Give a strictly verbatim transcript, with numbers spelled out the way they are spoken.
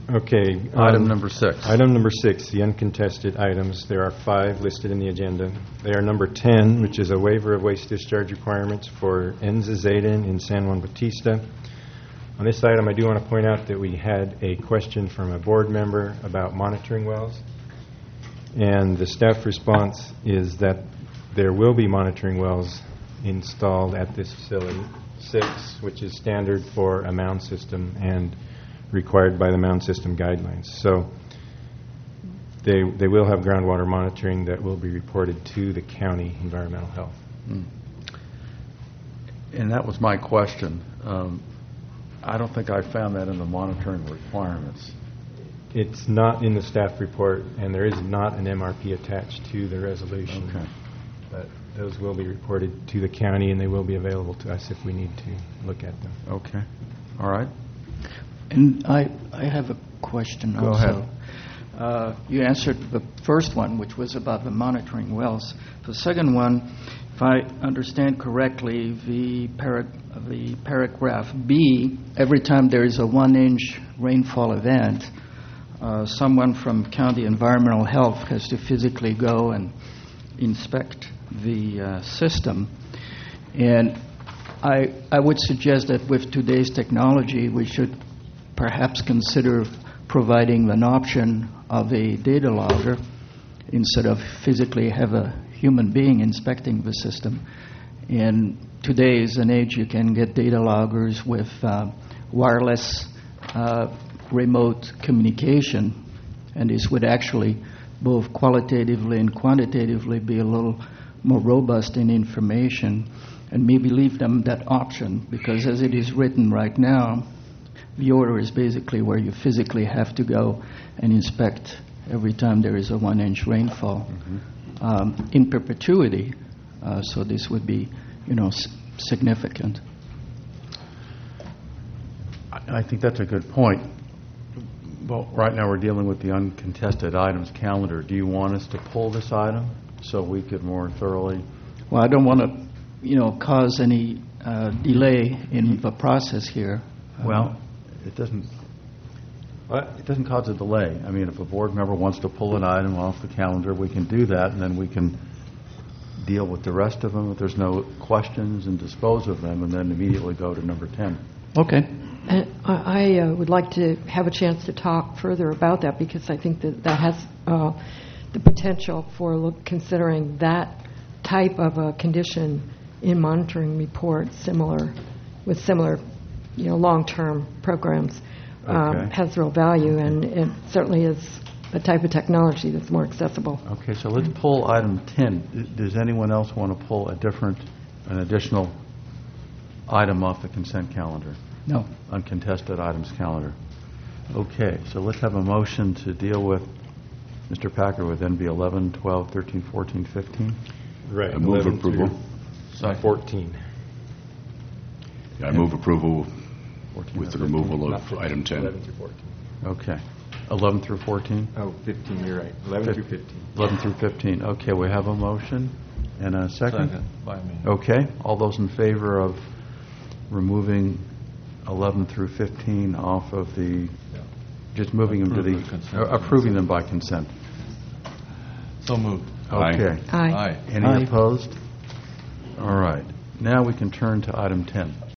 Okay. Item um, number six. Item number six, the uncontested items. There are five listed in the agenda. They are number ten, which is a waiver of waste discharge requirements for Enza Zayden in San Juan Bautista. On this item, I do want to point out that we had a question from a board member about monitoring wells. And the staff response is that there will be monitoring wells installed at this facility, six, which is standard for a mound system and required by the mound system guidelines. So they they will have groundwater monitoring that will be reported to the county environmental health. Mm. And that was my question. Um, I don't think I found that in the monitoring requirements. It's not in the staff report, and there is not an M R P attached to the resolution. Okay. But those will be reported to the county, and they will be available to us if we need to look at them. Okay. All right. And I, I have a question Go also. ahead. Uh, you answered the first one, which was about the monitoring wells. The second one, if I understand correctly, the, para- the paragraph B, every time there is a one-inch rainfall event, uh, someone from County Environmental Health has to physically go and inspect the uh, system. And I, I would suggest that with today's technology, we should perhaps consider providing an option of a data logger instead of physically have a human being inspecting the system. And today is an age you can get data loggers with uh, wireless uh, remote communication, and this would actually both qualitatively and quantitatively be a little more robust in information, and maybe leave them that option, because as it is written right now, the order is basically where you physically have to go and inspect every time there is a one-inch rainfall mm-hmm. um, in perpetuity. Uh, so this would be, you know, s- significant. I, I think that's a good point. Well, right now we're dealing with the uncontested items calendar. Do you want us to pull this item so we could more thoroughly? Well, I don't want to, you know, cause any uh, delay in the process here. Well, it doesn't. It doesn't cause a delay. I mean, if a board member wants to pull an item off the calendar, we can do that, and then we can deal with the rest of them if there's no questions and dispose of them, and then immediately go to number ten. Okay. And I, I uh, would like to have a chance to talk further about that, because I think that that has uh, the potential for look, considering that type of a condition in monitoring reports, similar with similar, you know, long-term programs, um, Okay. has real value, and it certainly is a type of technology that's more accessible. Okay, so let's pull item ten. D- Does anyone else want to pull a different, an additional item off the consent calendar? No. Uncontested items calendar. Okay, so let's have a motion to deal with, Mister Packer, with N B eleven, twelve, thirteen, fourteen, fifteen. Right. I move eleven through approval. fourteen. I move approval fourteen with or the fifteen? removal Not of fifteen, item ten. eleven through fourteen. Okay. eleven through fourteen? Oh, fifteen, you're right. eleven through fifteen. eleven through fifteen. Okay, we have a motion and a second. Second, by me. Okay, all those in favor of removing eleven through fifteen off of the, just moving them to Approve the, the consent. uh, approving them by consent. So moved. Aye. Okay. Aye. Aye. Any Aye. opposed? All right. Now we can turn to item ten.